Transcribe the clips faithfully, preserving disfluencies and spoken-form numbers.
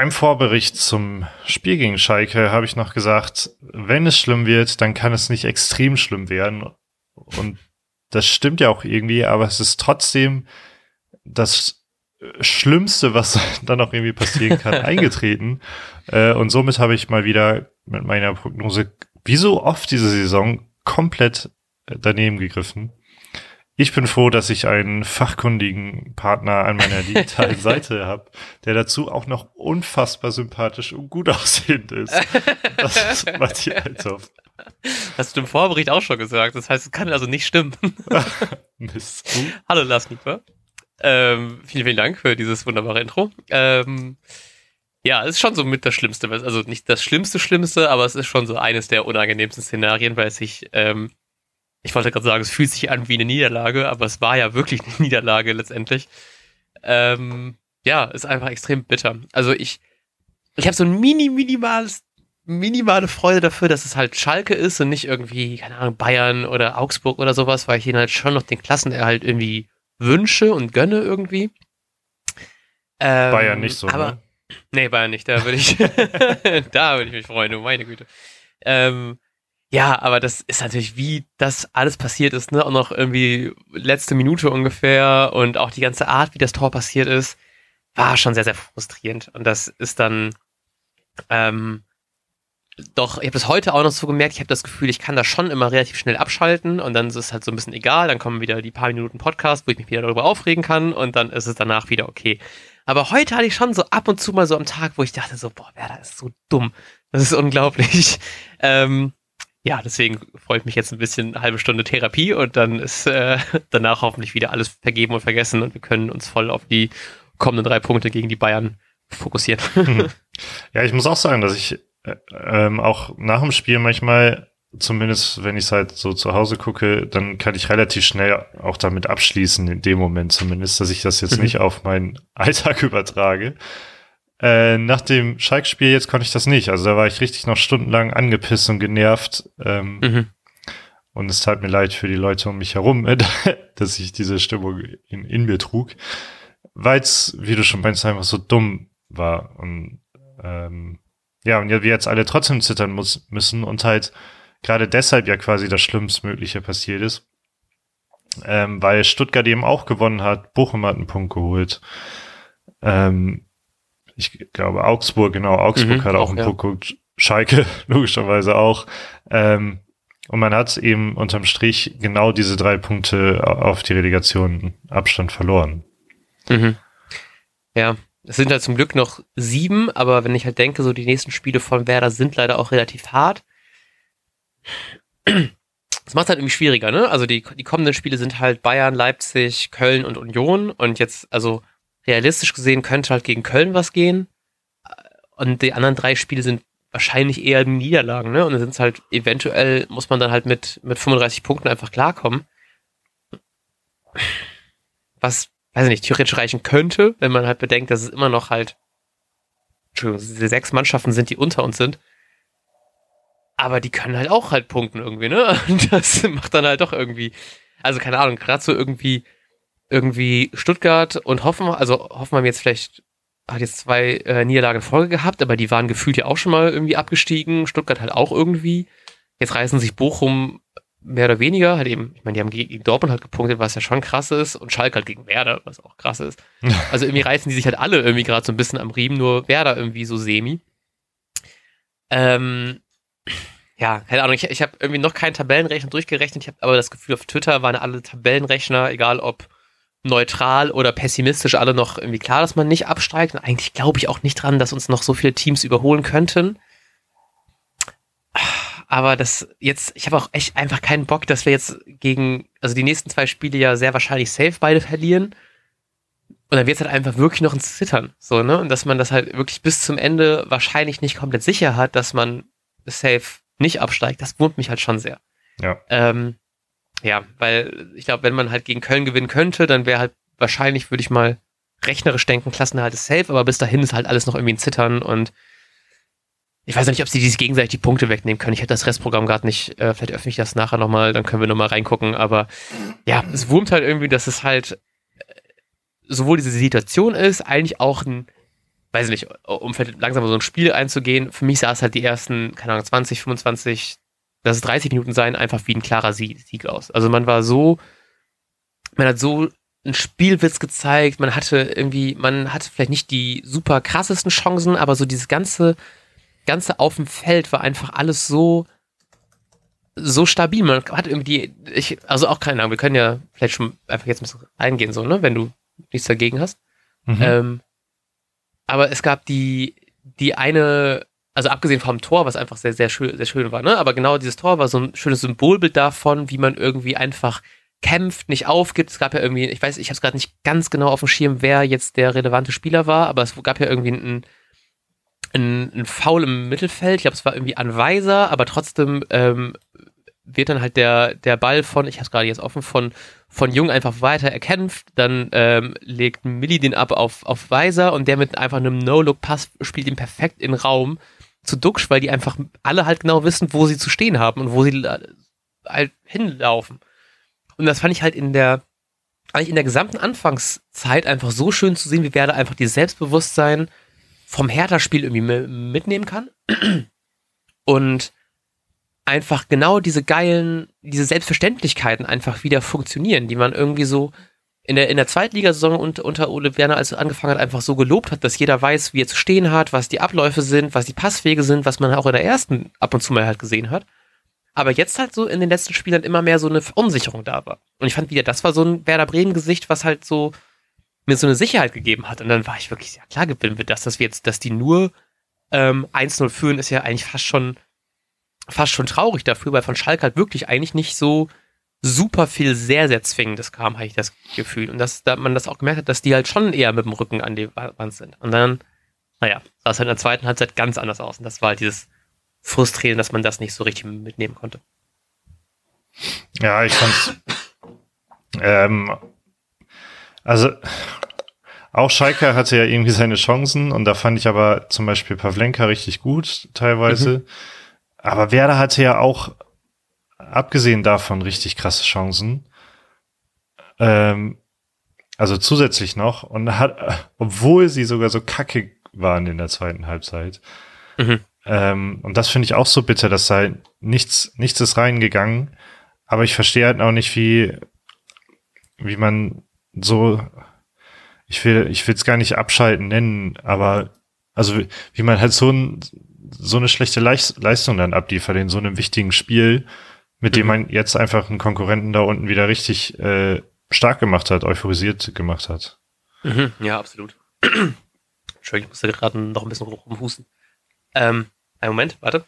beim Vorbericht zum Spiel gegen Schalke habe ich noch gesagt, wenn es schlimm wird, dann kann es nicht extrem schlimm werden. Und das stimmt ja auch irgendwie, aber es ist trotzdem das Schlimmste, was dann auch irgendwie passieren kann, eingetreten. Äh, und somit habe ich mal wieder mit meiner Prognose, wie so oft diese Saison, komplett daneben gegriffen. Ich bin froh, dass ich einen fachkundigen Partner an meiner digitalen Seite habe, der dazu auch noch unfassbar sympathisch und gut aussehend ist. Das ist Matthias Althoff. Hast du im Vorbericht auch schon gesagt. Das heißt, es kann also nicht stimmen. Mist. Hallo Lars Nieper. Ähm, vielen, vielen Dank für dieses wunderbare Intro. Ähm, ja, es ist schon so mit das Schlimmste. Also nicht das Schlimmste, Schlimmste, aber es ist schon so eines der unangenehmsten Szenarien, weil es sich... Ähm, Ich wollte gerade sagen, es fühlt sich an wie eine Niederlage, aber es war ja wirklich eine Niederlage letztendlich. Ähm, ja, ist einfach extrem bitter. Also ich, ich habe so ein mini, minimales, minimale Freude dafür, dass es halt Schalke ist und nicht irgendwie, keine Ahnung, Bayern oder Augsburg oder sowas, weil ich ihnen halt schon noch den Klassenerhalt irgendwie wünsche und gönne irgendwie. Ähm, Bayern nicht so, aber, ne? Nee, Bayern nicht, da würde ich, da würde ich mich freuen, oh meine Güte. Ähm, Ja, aber das ist natürlich, wie das alles passiert ist, ne? Und noch irgendwie letzte Minute ungefähr und auch die ganze Art, wie das Tor passiert ist, war schon sehr, sehr frustrierend. Und das ist dann, ähm, doch, ich habe das heute auch noch so gemerkt, ich habe das Gefühl, ich kann das schon immer relativ schnell abschalten und dann ist es halt so ein bisschen egal, dann kommen wieder die paar Minuten Podcast, wo ich mich wieder darüber aufregen kann und dann ist es danach wieder okay. Aber heute hatte ich schon so ab und zu mal so am Tag, wo ich dachte so, boah, Werder ist so dumm. Das ist unglaublich. ähm, Ja, deswegen freut mich jetzt ein bisschen eine halbe Stunde Therapie und dann ist äh, danach hoffentlich wieder alles vergeben und vergessen und wir können uns voll auf die kommenden drei Punkte gegen die Bayern fokussieren. Ja, ich muss auch sagen, dass ich äh, ähm, auch nach dem Spiel manchmal, zumindest wenn ich es halt so zu Hause gucke, dann kann ich relativ schnell auch damit abschließen, in dem Moment zumindest, dass ich das jetzt nicht auf meinen Alltag übertrage. Äh, nach dem Schalke-Spiel jetzt konnte ich das nicht. Also da war ich richtig noch stundenlang angepisst und genervt. Ähm, mhm. Und es tat mir leid für die Leute um mich herum, äh, dass ich diese Stimmung in, in mir trug. Weil es, wie du schon meinst, einfach so dumm war. Und ähm, ja, und ja, wir jetzt alle trotzdem zittern muss, müssen und halt gerade deshalb ja quasi das Schlimmstmögliche passiert ist. Ähm, weil Stuttgart eben auch gewonnen hat, Bochum hat einen Punkt geholt. Ähm, Ich glaube, Augsburg, genau, Augsburg mhm, hat auch, auch einen ja. Punkt geholt, Schalke logischerweise auch. Ähm, und man hat eben unterm Strich genau diese drei Punkte auf die Relegation Abstand verloren. Mhm. Ja, es sind halt zum Glück noch sieben, aber wenn ich halt denke, so die nächsten Spiele von Werder sind leider auch relativ hart. Das macht es halt irgendwie schwieriger, ne? Also die, die kommenden Spiele sind halt Bayern, Leipzig, Köln und Union und jetzt, also realistisch gesehen könnte halt gegen Köln was gehen. Und die anderen drei Spiele sind wahrscheinlich eher Niederlagen, ne? Und dann sind es halt, eventuell muss man dann halt mit, mit fünfunddreißig Punkten einfach klarkommen. Was, weiß ich nicht, theoretisch reichen könnte, wenn man halt bedenkt, dass es immer noch halt, Entschuldigung, diese sechs Mannschaften sind, die unter uns sind. Aber die können halt auch halt punkten irgendwie, ne? Und das macht dann halt doch irgendwie, also keine Ahnung, gerade so irgendwie irgendwie Stuttgart und Hoffenheim, also Hoffenheim jetzt vielleicht hat jetzt zwei äh, Niederlagen in Folge gehabt, aber die waren gefühlt ja auch schon mal irgendwie abgestiegen, Stuttgart halt auch irgendwie. Jetzt reißen sich Bochum mehr oder weniger, halt eben, ich meine, die haben gegen Dortmund halt gepunktet, was ja schon krass ist, und Schalke halt gegen Werder, was auch krass ist. Also irgendwie reißen die sich halt alle irgendwie gerade so ein bisschen am Riemen, nur Werder irgendwie so semi. Ähm, ja, keine Ahnung, ich, ich habe irgendwie noch keinen Tabellenrechner durchgerechnet, ich habe aber das Gefühl, auf Twitter waren alle Tabellenrechner, egal ob neutral oder pessimistisch, alle noch irgendwie klar, dass man nicht absteigt. Und eigentlich glaube ich auch nicht dran, dass uns noch so viele Teams überholen könnten. Aber das jetzt, ich habe auch echt einfach keinen Bock, dass wir jetzt gegen, also die nächsten zwei Spiele ja sehr wahrscheinlich safe beide verlieren. Und dann wird es halt einfach wirklich noch ein Zittern. So, ne? Und dass man das halt wirklich bis zum Ende wahrscheinlich nicht komplett sicher hat, dass man safe nicht absteigt, das wurmt mich halt schon sehr. Ja. Ähm, Ja, weil ich glaube, wenn man halt gegen Köln gewinnen könnte, dann wäre halt wahrscheinlich, würde ich mal rechnerisch denken, Klassenerhalt ist safe, aber bis dahin ist halt alles noch irgendwie ein Zittern und ich weiß nicht, ob sie sich gegenseitig die Punkte wegnehmen können. Ich hätte das Restprogramm gerade nicht, äh, vielleicht öffne ich das nachher nochmal, dann können wir nochmal reingucken, aber ja, es wurmt halt irgendwie, dass es halt äh, sowohl diese Situation ist, eigentlich auch ein weiß ich nicht, um vielleicht langsam so ein Spiel einzugehen, für mich sah es halt die ersten, keine Ahnung, zwanzig, fünfundzwanzig, lass es dreißig Minuten sein, einfach wie ein klarer Sieg aus. Also man war so, man hat so einen Spielwitz gezeigt, man hatte irgendwie, man hatte vielleicht nicht die super krassesten Chancen, aber so dieses ganze, ganze auf dem Feld war einfach alles so, so stabil. Man hat irgendwie, ich, also auch keine Ahnung, wir können ja vielleicht schon einfach jetzt ein bisschen eingehen, so, ne, wenn du nichts dagegen hast. Mhm. Ähm, aber es gab die, die eine, also abgesehen vom Tor, was einfach sehr, sehr schön, sehr schön war, ne, aber genau dieses Tor war so ein schönes Symbolbild davon, wie man irgendwie einfach kämpft, nicht aufgibt. Es gab ja irgendwie, ich weiß, ich habe es gerade nicht ganz genau auf dem Schirm, wer jetzt der relevante Spieler war, aber es gab ja irgendwie einen, einen, einen Foul im Mittelfeld. Ich glaube, es war irgendwie an Weiser, aber trotzdem ähm, wird dann halt der, der Ball von, ich habe es gerade jetzt offen, von, von Jung einfach weiter erkämpft. Dann ähm, legt Milli den ab auf, auf Weiser und der mit einfach einem No-Look-Pass spielt ihn perfekt in den Raum zu Duxch, weil die einfach alle halt genau wissen, wo sie zu stehen haben und wo sie halt hinlaufen. Und das fand ich halt in der, eigentlich in der gesamten Anfangszeit einfach so schön zu sehen, wie Werder einfach dieses Selbstbewusstsein vom Hertha-Spiel irgendwie mitnehmen kann. Und einfach genau diese geilen, diese Selbstverständlichkeiten einfach wieder funktionieren, die man irgendwie so in der, in der Zweitligasaison unter, unter Ole Werner, als er angefangen hat, einfach so gelobt hat, dass jeder weiß, wie er zu stehen hat, was die Abläufe sind, was die Passwege sind, was man auch in der ersten ab und zu mal halt gesehen hat. Aber jetzt halt so in den letzten Spielen immer mehr so eine Verunsicherung da war. Und ich fand wieder, das war so ein Werder Bremen-Gesicht, was halt so mir so eine Sicherheit gegeben hat. Und dann war ich wirklich, ja klar gewinnen wir das, dass wir jetzt, dass die nur ähm, eins null führen, ist ja eigentlich fast schon fast schon traurig dafür, weil von Schalke halt wirklich eigentlich nicht so super viel sehr, sehr Zwingendes kam, habe ich das Gefühl. Und dass da man das auch gemerkt hat, dass die halt schon eher mit dem Rücken an die Wand sind. Und dann, naja, sah es halt in der zweiten Halbzeit ganz anders aus. Und das war halt dieses frustrierend, dass man das nicht so richtig mitnehmen konnte. Ja, ich fand's ähm, also auch Schalke hatte ja irgendwie seine Chancen und da fand ich aber zum Beispiel Pavlenka richtig gut teilweise. Mhm. Aber Werder hatte ja auch, abgesehen davon, richtig krasse Chancen. Ähm, also zusätzlich noch und hat, obwohl sie sogar so kacke waren in der zweiten Halbzeit. Mhm. Ähm, und das finde ich auch so bitter, dass da nichts, nichts ist reingegangen. Aber ich verstehe halt auch nicht, wie, wie man so, ich will, ich will es gar nicht abschalten nennen, aber also wie, wie man halt so ein, so eine schlechte Leistung dann abliefert in so einem wichtigen Spiel, mit dem man jetzt einfach einen Konkurrenten da unten wieder richtig äh, stark gemacht hat, euphorisiert gemacht hat. Mhm, ja, absolut. Entschuldigung, ich musste gerade noch ein bisschen rumhusten. Ähm, einen Moment, warte.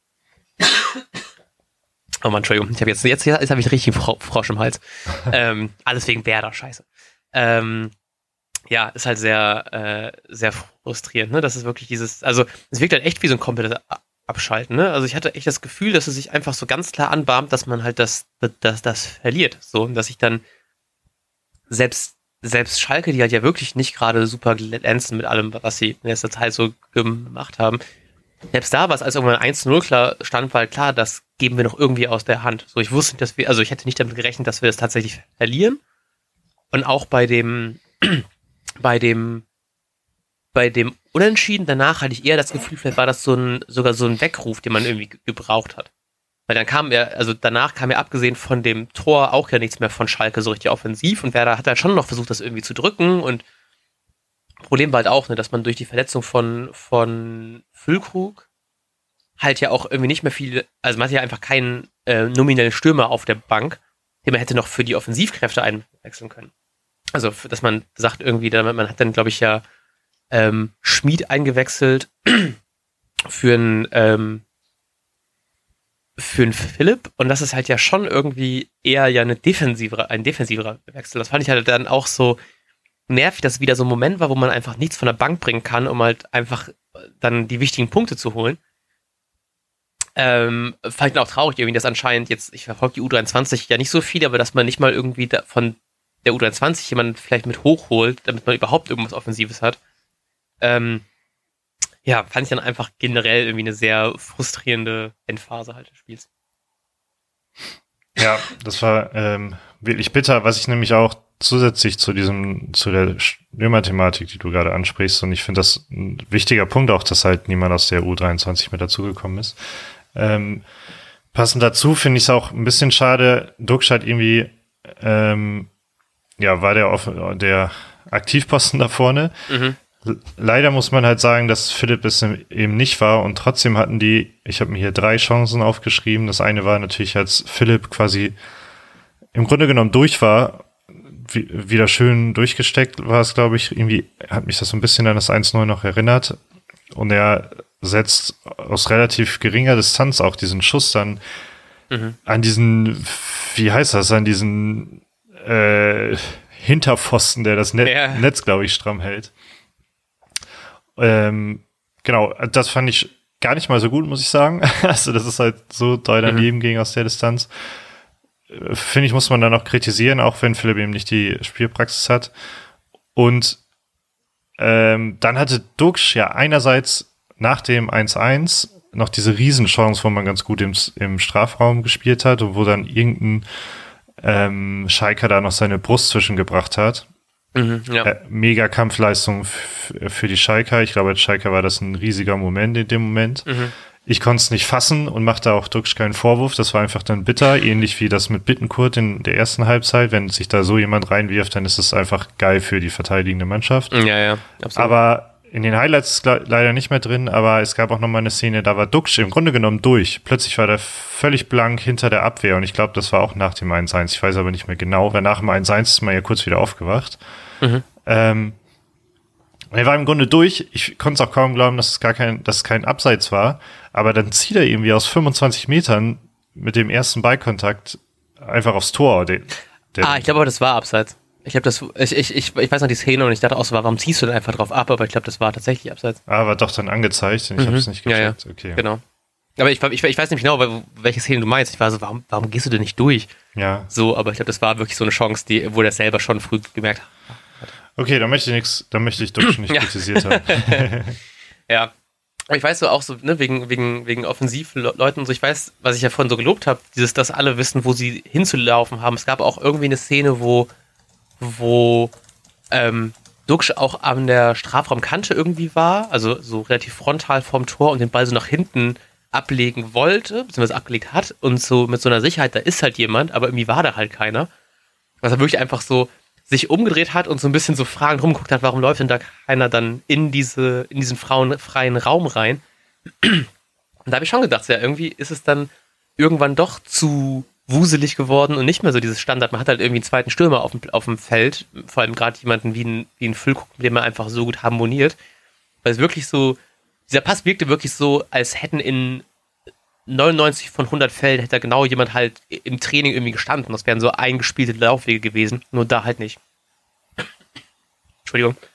Oh Mann, Entschuldigung, ich habe jetzt, jetzt, jetzt habe ich richtig Frosch im Hals. ähm, alles wegen Werder, scheiße. Ähm, ja, ist halt sehr, äh, sehr frustrierend, ne? Das ist wirklich dieses, also es wirkt halt echt wie so ein komplettes Abschalten, ne? Also ich hatte echt das Gefühl, dass es sich einfach so ganz klar anbahmt, dass man halt das, das, das verliert, so, und dass ich dann selbst, selbst Schalke, die halt ja wirklich nicht gerade super glänzen mit allem, was sie in letzter Zeit so gemacht haben, selbst da war es, als irgendwann eins zu null klar stand, war halt klar, das geben wir noch irgendwie aus der Hand. So, ich wusste nicht, dass wir, also ich hätte nicht damit gerechnet, dass wir das tatsächlich verlieren. Und auch bei dem, bei dem, bei dem Unentschieden danach hatte ich eher das Gefühl, vielleicht war das so ein, sogar so ein Weckruf, den man irgendwie gebraucht hat. Weil dann kam ja, also danach kam ja abgesehen von dem Tor auch ja nichts mehr von Schalke so richtig offensiv und Werder hat halt schon noch versucht, das irgendwie zu drücken und Problem war halt auch, ne, dass man durch die Verletzung von, von Füllkrug halt ja auch irgendwie nicht mehr viel, also man hatte ja einfach keinen äh, nominellen Stürmer auf der Bank, den man hätte noch für die Offensivkräfte einwechseln können. Also, dass man sagt irgendwie, man hat dann, glaube ich, ja ähm, Schmied eingewechselt für einen ähm, für einen Philipp und das ist halt ja schon irgendwie eher ja eine defensivere, ein defensiverer Wechsel. Das fand ich halt dann auch so nervig, dass es wieder so ein Moment war, wo man einfach nichts von der Bank bringen kann, um halt einfach dann die wichtigen Punkte zu holen. Ähm, fand ich auch traurig irgendwie, dass anscheinend jetzt, ich verfolge die U dreiundzwanzig ja nicht so viel, aber dass man nicht mal irgendwie da von der U dreiundzwanzig jemanden vielleicht mit hochholt, damit man überhaupt irgendwas Offensives hat. Ähm, ja, fand ich dann einfach generell irgendwie eine sehr frustrierende Endphase halt des Spiels. Ja, das war ähm, wirklich bitter, was ich nämlich auch zusätzlich zu diesem, zu der Stürmer-Thematik, die du gerade ansprichst, und ich finde das ein wichtiger Punkt auch, dass halt niemand aus der U dreiundzwanzig mit dazugekommen ist. Ähm, passend dazu finde ich es auch ein bisschen schade, Duxch hat irgendwie, ähm, ja, war der, der Aktivposten da vorne. Mhm. Leider muss man halt sagen, dass Philipp es eben nicht war und trotzdem hatten die, ich habe mir hier drei Chancen aufgeschrieben. Das eine war natürlich, als Philipp quasi im Grunde genommen durch war, wie, wieder schön durchgesteckt war es, glaube ich, irgendwie hat mich das so ein bisschen an das eins null noch erinnert und er setzt aus relativ geringer Distanz auch diesen Schuss dann mhm. an diesen, wie heißt das, an diesen äh, Hinterpfosten, der das Net- ja. Netz, glaube ich, stramm hält. Ähm, genau, das fand ich gar nicht mal so gut, muss ich sagen. Also, das ist halt so doll daneben mhm. ging aus der Distanz. Finde ich, muss man dann auch kritisieren, auch wenn Philipp eben nicht die Spielpraxis hat. Und ähm, dann hatte Duxch ja einerseits nach dem eins eins noch diese Riesenchance, wo man ganz gut im, im Strafraum gespielt hat und wo dann irgendein ähm, Schalker da noch seine Brust zwischengebracht hat. Mhm, ja. äh, mega Kampfleistung f- für die Schalker. Ich glaube, als Schalker war das ein riesiger Moment in dem Moment. Mhm. Ich konnte es nicht fassen und machte auch Duxch keinen Vorwurf. Das war einfach dann bitter, ähnlich wie das mit Bittencourt in der ersten Halbzeit. Wenn sich da so jemand reinwirft, dann ist es einfach geil für die verteidigende Mannschaft. Ja, ja, absolut. Aber in den Highlights ist leider nicht mehr drin, aber es gab auch nochmal eine Szene, da war Duxch im Grunde genommen durch. Plötzlich war der völlig blank hinter der Abwehr und ich glaube, das war auch nach dem eins eins. Ich weiß aber nicht mehr genau, weil nach dem eins eins ist man ja kurz wieder aufgewacht. Mhm. Ähm, er war im Grunde durch. Ich konnte es auch kaum glauben, dass es gar kein, dass es kein Abseits war. Aber dann zieht er irgendwie aus fünfundzwanzig Metern mit dem ersten Ballkontakt einfach aufs Tor. Der, der ah, ich glaube aber, das war Abseits. Ich habe das, ich, ich, ich, ich weiß noch die Szene und ich dachte auch so, warum ziehst du denn einfach drauf ab? Aber ich glaube, das war tatsächlich Abseits. Ah, war doch dann angezeigt und ich mhm. habe es nicht gecheckt. Ja, ja. Okay. Genau. Aber ich, ich, ich weiß nicht genau, welche Szene du meinst. Ich war so, warum, warum gehst du denn nicht durch? Ja. So, aber ich glaube, das war wirklich so eine Chance, die, wo der selber schon früh gemerkt hat. Okay, da möchte ich nichts, da möchte ich Duxch nicht kritisiert haben. Ja. Aber ich weiß so auch so, ne, wegen, wegen, wegen Offensivleuten und so, ich weiß, was ich ja vorhin so gelobt habe, dieses, dass alle wissen, wo sie hinzulaufen haben. Es gab auch irgendwie eine Szene, wo, wo ähm, Duxch auch an der Strafraumkante irgendwie war, also so relativ frontal vorm Tor und den Ball so nach hinten ablegen wollte, beziehungsweise abgelegt hat und so mit so einer Sicherheit, da ist halt jemand, aber irgendwie war da halt keiner. Was er wirklich einfach so sich umgedreht hat und so ein bisschen so fragend rumgeguckt hat, warum läuft denn da keiner dann in diese, in diesen Frauen, freien Raum rein? Und da habe ich schon gedacht, ja, irgendwie ist es dann irgendwann doch zu wuselig geworden und nicht mehr so dieses Standard. Man hat halt irgendwie einen zweiten Stürmer auf dem, auf dem Feld, vor allem gerade jemanden wie ein, wie ein Füllkrug, mit dem man einfach so gut harmoniert. Weil es wirklich so, dieser Pass wirkte wirklich so, als hätten in neunundneunzig von hundert Fällen hätte da genau jemand halt im Training irgendwie gestanden. Das wären so eingespielte Laufwege gewesen. Nur da halt nicht. Entschuldigung.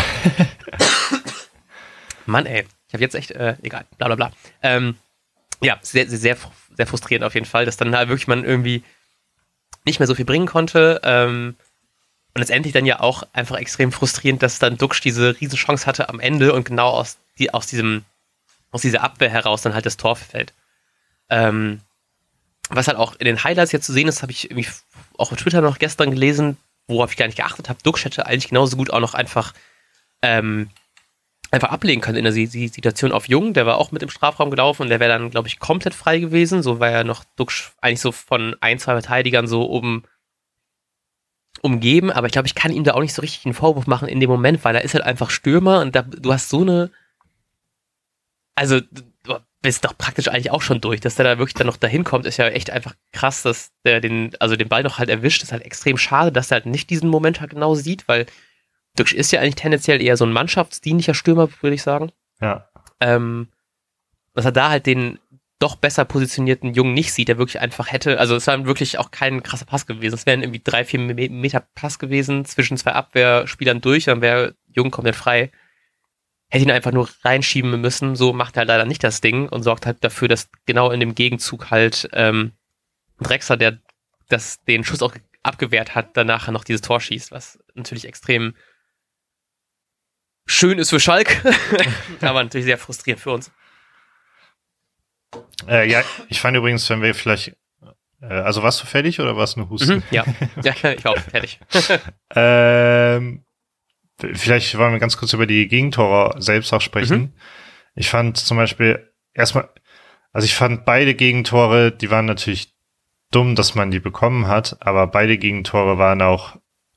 Mann, ey. Ich habe jetzt echt, äh, egal, bla bla bla. Ähm, ja, sehr, sehr, sehr, sehr frustrierend auf jeden Fall, dass dann halt wirklich man irgendwie nicht mehr so viel bringen konnte. Ähm, und letztendlich dann ja auch einfach extrem frustrierend, dass dann Duxch diese Riesenchance hatte am Ende und genau aus, die, aus, diesem, aus dieser Abwehr heraus dann halt das Tor fällt. Ähm, was halt auch in den Highlights jetzt zu sehen ist, habe ich irgendwie auch auf Twitter noch gestern gelesen, worauf ich gar nicht geachtet habe. Duxch hätte eigentlich genauso gut auch noch einfach ähm, einfach ablegen können in der Situation auf Jung. Der war auch mit im Strafraum gelaufen und der wäre dann, glaube ich, komplett frei gewesen. So war ja noch Duxch eigentlich so von ein, zwei Verteidigern so um, umgeben. Aber ich glaube, ich kann ihm da auch nicht so richtig einen Vorwurf machen in dem Moment, weil er ist halt einfach Stürmer und da, du hast so eine also du bist doch praktisch eigentlich auch schon durch, dass der da wirklich dann noch dahin kommt, ist ja echt einfach krass, dass der den, also den Ball noch halt erwischt, ist halt extrem schade, dass er halt nicht diesen Moment halt genau sieht, weil Duxch ist ja eigentlich tendenziell eher so ein mannschaftsdienlicher Stürmer, würde ich sagen. Ja. Ähm, dass er da halt den doch besser positionierten Jungen nicht sieht, der wirklich einfach hätte, also es war wirklich auch kein krasser Pass gewesen, es wären irgendwie drei, vier Meter Pass gewesen, zwischen zwei Abwehrspielern durch, dann wäre Jung komplett frei. Hätte ihn einfach nur reinschieben müssen, so macht er halt leider nicht das Ding und sorgt halt dafür, dass genau in dem Gegenzug halt ähm, Drexler, der das, den Schuss auch abgewehrt hat, danach noch dieses Tor schießt, was natürlich extrem schön ist für Schalke, aber natürlich sehr frustrierend für uns. Äh, ja, ich fand übrigens, wenn wir vielleicht Äh, also warst du fertig oder warst du nur Husten? Mhm, ja. ja, ich war auch fertig. ähm, vielleicht wollen wir ganz kurz über die Gegentore selbst auch sprechen. Mhm. Ich fand zum Beispiel erstmal, also ich fand beide Gegentore, die waren natürlich dumm, dass man die bekommen hat, aber beide Gegentore waren auch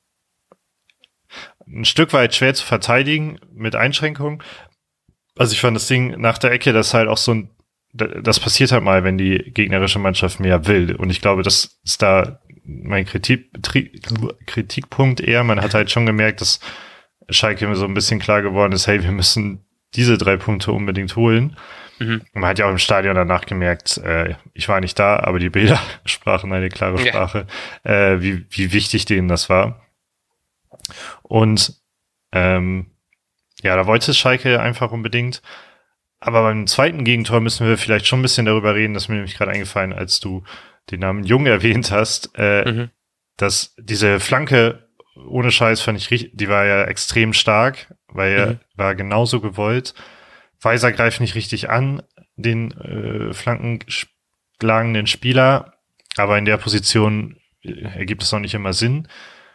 ein Stück weit schwer zu verteidigen mit Einschränkungen. Also ich fand das Ding nach der Ecke, das halt auch so ein, das passiert halt mal, wenn die gegnerische Mannschaft mehr will. Und ich glaube, das ist da mein Kritik, Kritikpunkt eher. Man hat halt schon gemerkt, dass Schalke so ein bisschen klar geworden ist, hey, wir müssen diese drei Punkte unbedingt holen. Mhm. Und man hat ja auch im Stadion danach gemerkt, äh, ich war nicht da, aber die Bilder sprachen eine klare Sprache, ja. äh, wie, wie wichtig denen das war. Und ähm, ja, da wollte Schalke einfach unbedingt. Aber beim zweiten Gegentor müssen wir vielleicht schon ein bisschen darüber reden, das ist mir nämlich gerade eingefallen, als du den Namen Jung erwähnt hast, äh, mhm. dass diese Flanke, ohne Scheiß fand ich richtig, die war ja extrem stark, weil er mhm. war genauso gewollt. Weiser greift nicht richtig an, den äh, flankenschlagenden Spieler, aber in der Position ergibt es auch nicht immer Sinn.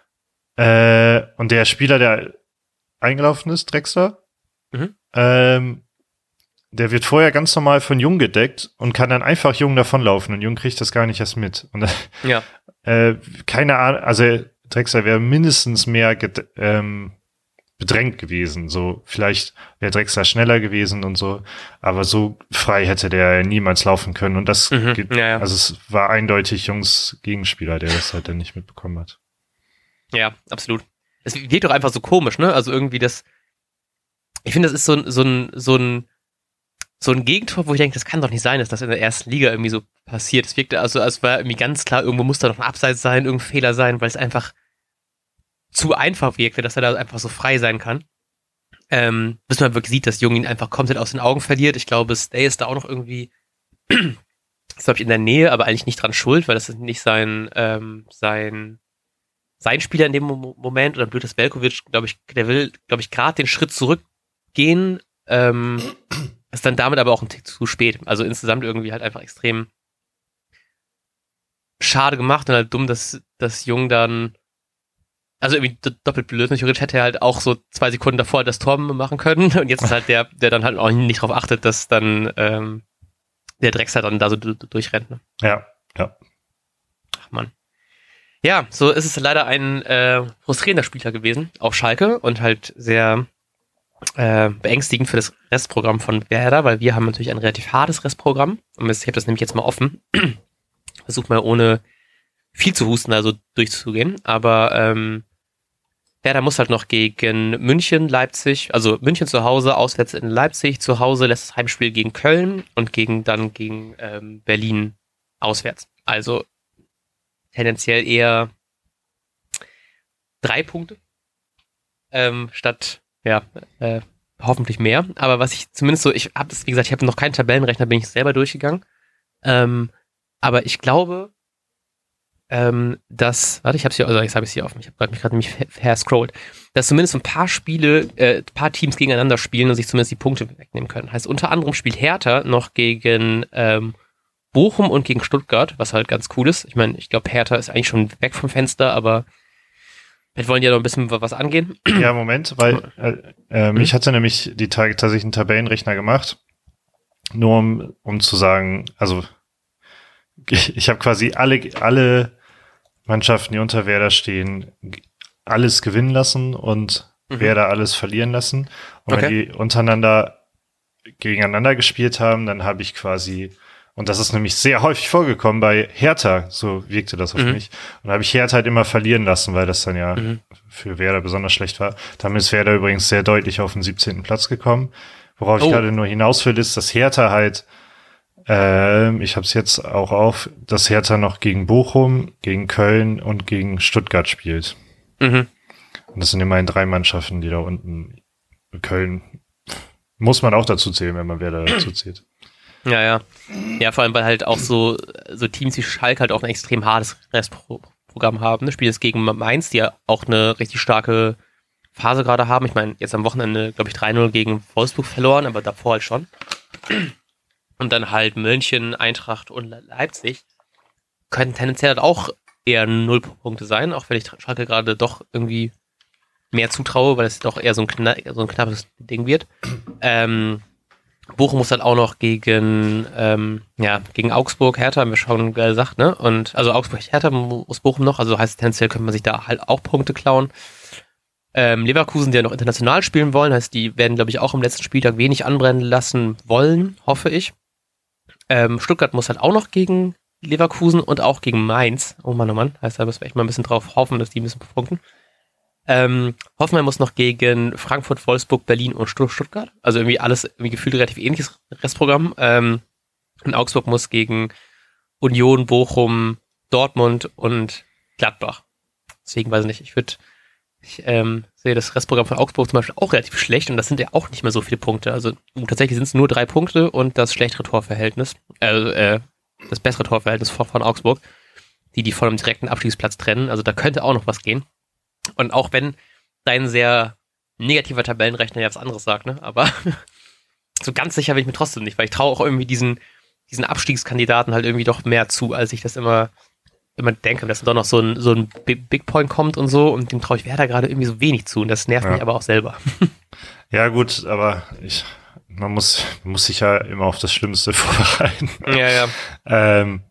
Äh, und der Spieler, der eingelaufen ist, Drexler, mhm. ähm, der wird vorher ganz normal von Jung gedeckt und kann dann einfach Jung davonlaufen und Jung kriegt das gar nicht erst mit. Und ja. äh, keine Ahnung, also Drexler wäre mindestens mehr ged- ähm, bedrängt gewesen. So, vielleicht wäre Drexler schneller gewesen und so, aber so frei hätte der niemals laufen können. Und das, mhm. geht, ja, ja. also es war eindeutig Jungs Gegenspieler, der das halt dann nicht mitbekommen hat. Ja, absolut. Es wirkt doch einfach so komisch, ne? Also irgendwie das, ich finde, das ist so ein, so ein, so ein, so ein Gegentor, wo ich denke, das kann doch nicht sein, dass das in der ersten Liga irgendwie so passiert. Es wirkte also, als war irgendwie ganz klar, irgendwo muss da noch ein Abseits sein, irgendein Fehler sein, weil es einfach zu einfach wirkte, dass er da einfach so frei sein kann. Ähm, bis man wirklich sieht, dass Jung ihn einfach komplett aus den Augen verliert. Ich glaube, Stay ist da auch noch irgendwie, ist glaube ich in der Nähe, aber eigentlich nicht dran schuld, weil das ist nicht sein, ähm, sein, sein Spieler in dem Moment, oder blöd, dass Veljković, glaube ich, der will, glaube ich, gerade den Schritt zurückgehen, ähm, ist dann damit aber auch ein Tick zu spät. Also insgesamt irgendwie halt einfach extrem schade gemacht und halt dumm, dass, dass Jung dann, also irgendwie doppelt blöd, theoretisch hätte er halt auch so zwei Sekunden davor das Tor machen können und jetzt ist halt der, der dann halt auch nicht drauf achtet, dass dann ähm, der Drexler dann da so d- durchrennt. Ne? Ja, ja. Ach Mann. Ja, so ist es leider ein äh, frustrierender Spieltag gewesen auf Schalke und halt sehr äh, beängstigend für das Restprogramm von Werder, weil wir haben natürlich ein relativ hartes Restprogramm und ich habe das nämlich jetzt mal offen. Versuch mal ohne viel zu husten also durchzugehen, aber ähm, Werder muss halt noch gegen München, Leipzig, also München zu Hause, auswärts in Leipzig, zu Hause lässt das Heimspiel gegen Köln und gegen dann gegen ähm, Berlin auswärts. Also tendenziell eher drei Punkte ähm, statt, ja, äh, hoffentlich mehr. Aber was ich zumindest so, ich habe das, wie gesagt, ich habe noch keinen Tabellenrechner, bin ich selber durchgegangen. Ähm, aber ich glaube, ähm, dass, warte, ich habe es hier, also jetzt habe ich es hier offen, ich habe gerade mich gerade nämlich verscrollt, dass zumindest ein paar Spiele, äh, ein paar Teams gegeneinander spielen und sich zumindest die Punkte wegnehmen können. Heißt, unter anderem spielt Hertha noch gegen ähm, Bochum und gegen Stuttgart, was halt ganz cool ist. Ich meine, ich glaube, Hertha ist eigentlich schon weg vom Fenster, aber wir wollen ja noch ein bisschen was angehen. Ja, Moment, weil äh, ähm, mhm. ich hatte nämlich die Tage tatsächlich einen Tabellenrechner gemacht, nur um, um zu sagen, also ich, ich habe quasi alle, alle Mannschaften, die unter Werder stehen, alles gewinnen lassen und mhm. Werder alles verlieren lassen. Und okay. wenn die untereinander gegeneinander gespielt haben, dann habe ich quasi, und das ist nämlich sehr häufig vorgekommen bei Hertha, so wirkte das auf mhm. mich, und da habe ich Hertha halt immer verlieren lassen, weil das dann ja mhm. für Werder besonders schlecht war. Damit ist Werder übrigens sehr deutlich auf den siebzehnten Platz gekommen. Worauf oh. ich gerade nur hinaus will, ist, dass Hertha halt Ähm, ich habe es jetzt auch auf, dass Hertha noch gegen Bochum, gegen Köln und gegen Stuttgart spielt. Mhm. Und das sind immerhin drei Mannschaften, die da unten, Köln muss man auch dazu zählen, wenn man wer da dazu zählt. Ja, ja. Ja, vor allem, weil halt auch so, so Teams wie Schalke halt auch ein extrem hartes Restprogramm haben. Das Spiel ist gegen Mainz, die ja auch eine richtig starke Phase gerade haben. Ich meine, jetzt am Wochenende, glaube ich, drei null gegen Wolfsburg verloren, aber davor halt schon. Und dann halt München, Eintracht und Leipzig. könnten tendenziell halt auch eher Null-Punkte sein, auch wenn ich Schalke gerade doch irgendwie mehr zutraue, weil es doch eher so ein, kna- so ein knappes Ding wird. Ähm, Bochum muss halt auch noch gegen, ähm, ja, gegen Augsburg, Hertha, haben wir schon gesagt, ne? Und, also Augsburg, Hertha muss Bochum noch, also heißt tendenziell könnte man sich da halt auch Punkte klauen. Ähm, Leverkusen, die ja noch international spielen wollen, heißt, die werden, glaube ich, auch am letzten Spieltag wenig anbrennen lassen wollen, hoffe ich. Ähm, Stuttgart muss halt auch noch gegen Leverkusen und auch gegen Mainz. Oh Mann, oh Mann. Heißt, da müssen wir echt mal ein bisschen drauf hoffen, dass die ein bisschen punkten. Ähm, Hoffenheim muss noch gegen Frankfurt, Wolfsburg, Berlin und Stuttgart. Also irgendwie alles irgendwie gefühlt relativ ähnliches Restprogramm. Ähm, und Augsburg muss gegen Union, Bochum, Dortmund und Gladbach. Deswegen weiß ich nicht, ich würde Ich ähm, sehe das Restprogramm von Augsburg zum Beispiel auch relativ schlecht und das sind ja auch nicht mehr so viele Punkte. Also tatsächlich sind es nur drei Punkte und das schlechtere Torverhältnis, äh, äh, das bessere Torverhältnis von, von Augsburg, die die von einem direkten Abstiegsplatz trennen. Also da könnte auch noch was gehen. Und auch wenn dein sehr negativer Tabellenrechner ja was anderes sagt, ne? Aber so ganz sicher bin ich mir trotzdem nicht, weil ich traue auch irgendwie diesen, diesen Abstiegskandidaten halt irgendwie doch mehr zu, als ich das immer immer denke, dass da noch so ein, so ein Big, Big Point kommt und so und dem traue ich Werder gerade irgendwie so wenig zu und das nervt ja. mich aber auch selber. Ja gut, aber ich, man muss, muss sich ja immer auf das Schlimmste vorbereiten. Ja, ja. Ähm,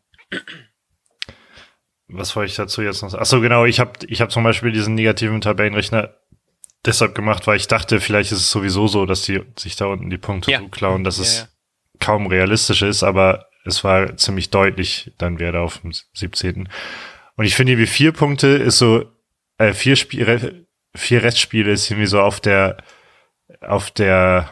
was wollte ich dazu jetzt noch sagen? Achso, genau, ich habe ich hab zum Beispiel diesen negativen Tabellenrechner deshalb gemacht, weil ich dachte, vielleicht ist es sowieso so, dass die sich da unten die Punkte ja. zuklauen, dass ja, es ja. kaum realistisch ist, aber es war ziemlich deutlich, dann wäre er auf dem siebzehnten Und ich finde, wie vier Punkte ist so, äh, vier Spiele, vier Restspiele ist irgendwie so auf der, auf der,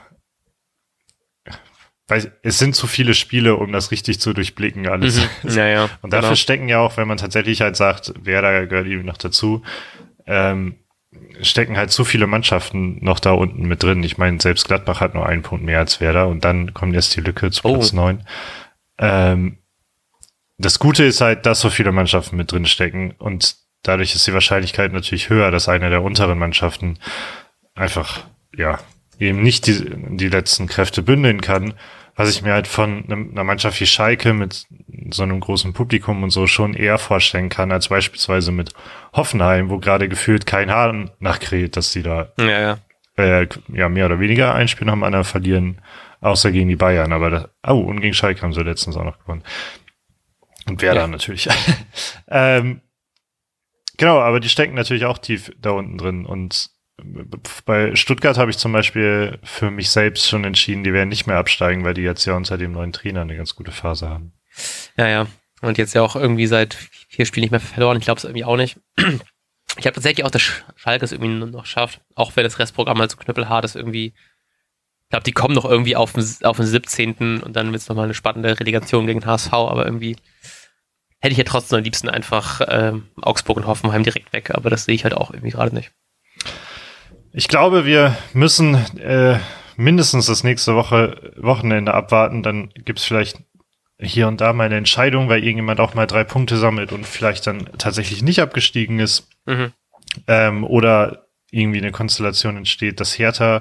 weil es sind zu viele Spiele, um das richtig zu durchblicken, alles. Mhm. Ja, ja. Und dafür genau. stecken ja auch, wenn man tatsächlich halt sagt, wer da gehört eben noch dazu, ähm, stecken halt zu viele Mannschaften noch da unten mit drin. Ich meine, selbst Gladbach hat nur einen Punkt mehr als Werder und dann kommt jetzt die Lücke zu Platz neun. Ähm, das Gute ist halt, dass so viele Mannschaften mit drin stecken und dadurch ist die Wahrscheinlichkeit natürlich höher, dass eine der unteren Mannschaften einfach, ja, eben nicht die, die letzten Kräfte bündeln kann, was ich mir halt von einer Mannschaft wie Schalke mit so einem großen Publikum und so schon eher vorstellen kann, als beispielsweise mit Hoffenheim, wo gerade gefühlt kein Hahn nachkräht, dass die da ja, ja. Äh, ja mehr oder weniger ein Spiel nach dem anderen verlieren, außer gegen die Bayern, aber das, oh, und gegen Schalke haben sie letztens auch noch gewonnen. Und Werder ja. natürlich. ähm, genau, aber die stecken natürlich auch tief da unten drin und bei Stuttgart habe ich zum Beispiel für mich selbst schon entschieden, die werden nicht mehr absteigen, weil die jetzt ja unter dem neuen Trainer eine ganz gute Phase haben. Ja, ja. Und jetzt ja auch irgendwie seit vier Spielen nicht mehr verloren. Ich glaube es irgendwie auch nicht. Ich habe tatsächlich auch, dass Schalke es irgendwie noch schafft, auch wenn das Restprogramm halt so knüppelhart ist, irgendwie. Ich glaube, die kommen noch irgendwie auf den, auf den siebzehnten und dann wird es nochmal eine spannende Relegation gegen H S V, aber irgendwie hätte ich ja trotzdem am liebsten einfach ähm, Augsburg und Hoffenheim direkt weg, aber das sehe ich halt auch irgendwie gerade nicht. Ich glaube, wir müssen äh, mindestens das nächste Woche Wochenende abwarten, dann gibt es vielleicht hier und da mal eine Entscheidung, weil irgendjemand auch mal drei Punkte sammelt und vielleicht dann tatsächlich nicht abgestiegen ist. Mhm. Ähm, oder irgendwie eine Konstellation entsteht, dass Hertha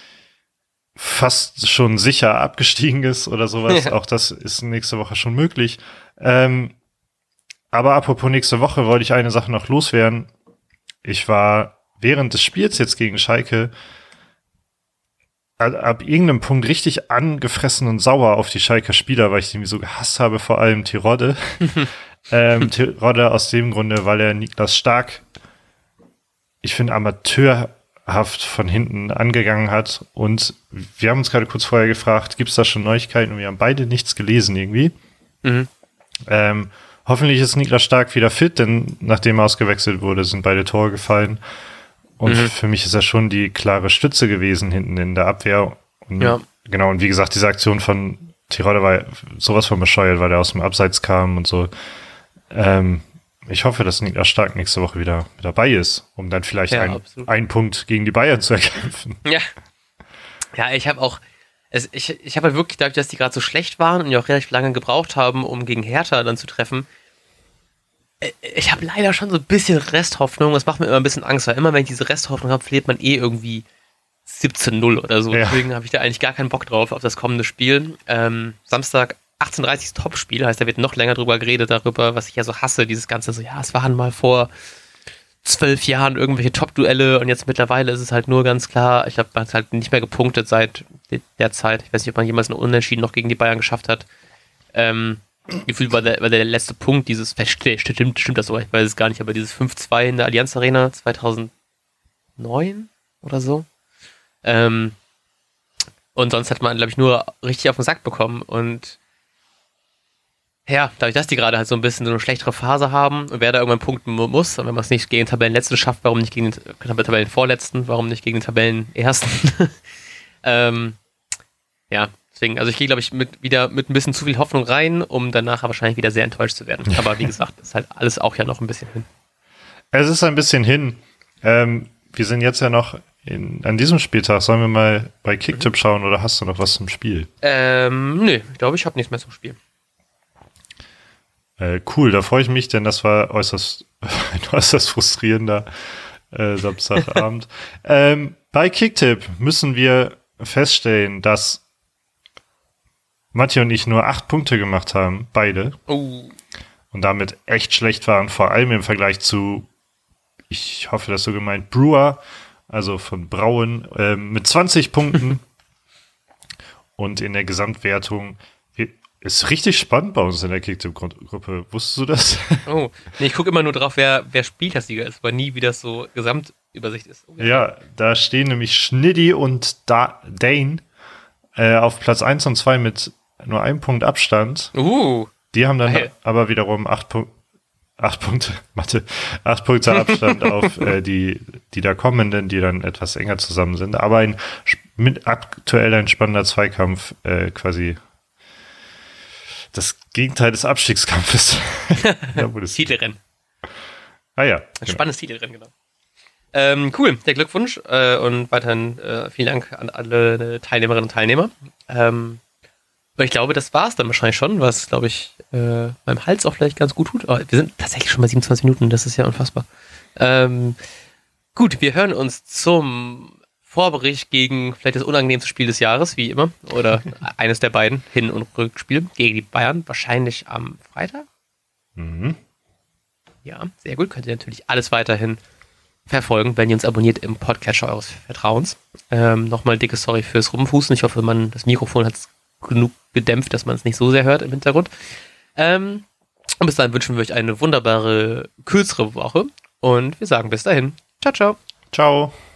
fast schon sicher abgestiegen ist oder sowas. Ja. Auch das ist nächste Woche schon möglich. Ähm, aber apropos nächste Woche wollte ich eine Sache noch loswerden. Ich war während des Spiels jetzt gegen Schalke ab, ab irgendeinem Punkt richtig angefressen und sauer auf die Schalker Spieler, weil ich die irgendwie so gehasst habe, vor allem Terodde. ähm, Terodde aus dem Grunde, weil er Niklas Stark, ich finde, amateurhaft von hinten angegangen hat. Und wir haben uns gerade kurz vorher gefragt, gibt es da schon Neuigkeiten? Und wir haben beide nichts gelesen irgendwie. Mhm. Ähm, hoffentlich ist Niklas Stark wieder fit, denn nachdem er ausgewechselt wurde, sind beide Tore gefallen. Und mhm. für mich ist er schon die klare Stütze gewesen hinten in der Abwehr. Und ja. Genau, und wie gesagt, diese Aktion von Terodde war sowas von bescheuert, weil er aus dem Abseits kam und so. Ähm, ich hoffe, dass Niklas Stark nächste Woche wieder dabei ist, um dann vielleicht ja, ein, einen Punkt gegen die Bayern zu erkämpfen. Ja, ja, ich habe auch, es, ich, ich habe halt wirklich gedacht, dass die gerade so schlecht waren und die auch relativ lange gebraucht haben, um gegen Hertha dann zu treffen. Ich habe leider schon so ein bisschen Resthoffnung, das macht mir immer ein bisschen Angst, weil immer wenn ich diese Resthoffnung habe, verliert man eh irgendwie siebzehn null oder so. Ja. Deswegen habe ich da eigentlich gar keinen Bock drauf auf das kommende Spiel. Ähm, Samstag achtzehnhundertdreißig ist Topspiel, heißt, da wird noch länger drüber geredet, darüber, was ich ja so hasse, dieses Ganze so, ja, es waren mal vor zwölf Jahren irgendwelche Top-Duelle und jetzt mittlerweile ist es halt nur ganz klar, ich habe halt nicht mehr gepunktet seit der Zeit. Ich weiß nicht, ob man jemals einen Unentschieden noch gegen die Bayern geschafft hat. Ähm, Gefühlt war der, war der letzte Punkt dieses, stimmt, stimmt das so, ich weiß es gar nicht, aber dieses fünf zwei in der Allianz Arena zweitausendneun oder so. Ähm, und sonst hat man, glaube ich, nur richtig auf den Sack bekommen und ja, dadurch, dass die gerade halt so ein bisschen so eine schlechtere Phase haben und wer da irgendwann punkten muss, und wenn man es nicht gegen den Tabellenletzten schafft, warum nicht gegen den Tabellenvorletzten, warum nicht gegen den Tabellenersten? ähm, ja, deswegen, also ich gehe, glaube ich, mit, wieder mit ein bisschen zu viel Hoffnung rein, um danach wahrscheinlich wieder sehr enttäuscht zu werden. Aber wie gesagt, ist halt alles auch ja noch ein bisschen hin. Es ist ein bisschen hin. Ähm, wir sind jetzt ja noch in, an diesem Spieltag. Sollen wir mal bei Kicktipp mhm. schauen oder hast du noch was zum Spiel? Ähm, nö, ich glaube, ich habe nichts mehr zum Spiel. Äh, cool, da freue ich mich, denn das war äußerst, ein äußerst frustrierender äh, Samstagabend. ähm, bei Kicktipp müssen wir feststellen, dass Matti und ich nur acht Punkte gemacht haben, beide. Oh. Und damit echt schlecht waren, vor allem im Vergleich zu, ich hoffe, das ist so gemeint, Brewer, also von Brauen, äh, mit zwanzig Punkten. Und in der Gesamtwertung ist richtig spannend bei uns in der Kicktipp-Gruppe. Wusstest du das? Oh, nee, ich gucke immer nur drauf, wer, wer Spieltagssieger ist, aber nie, wie das so Gesamtübersicht ist. Okay. Ja, da stehen nämlich Schniddy und da- Dane äh, auf Platz eins und zwei mit nur einem Punkt Abstand. Uh, Die haben dann geil. aber wiederum acht, Pu- acht Punkte, Mathe, acht Punkte Abstand auf äh, die, die da kommenden, die dann etwas enger zusammen sind. Aber ein mit aktuell ein spannender Zweikampf, äh, quasi das Gegenteil des Abstiegskampfes. Ja, Titelrennen. Ah ja. Ein Genau. spannendes Titelrennen, genau. Ähm, cool, der Glückwunsch äh, und weiterhin äh, vielen Dank an alle Teilnehmerinnen und Teilnehmer. Ähm, ich glaube, das war es dann wahrscheinlich schon, was, glaube ich, äh, meinem Hals auch vielleicht ganz gut tut. Oh, wir sind tatsächlich schon bei siebenundzwanzig Minuten, das ist ja unfassbar. Ähm, gut, wir hören uns zum Vorbericht gegen vielleicht das unangenehmste Spiel des Jahres, wie immer, oder eines der beiden, Hin- und Rückspiel gegen die Bayern, wahrscheinlich am Freitag. Mhm. Ja, sehr gut, könnt ihr natürlich alles weiterhin verfolgen, wenn ihr uns abonniert im Podcatcher eures Vertrauens. Ähm, nochmal dicke Sorry fürs Rumfußen, ich hoffe, man das Mikrofon hat es genug gedämpft, dass man es nicht so sehr hört im Hintergrund. Ähm, und bis dahin wünschen wir euch eine wunderbare, kürzere Woche und wir sagen bis dahin. Ciao, ciao. Ciao.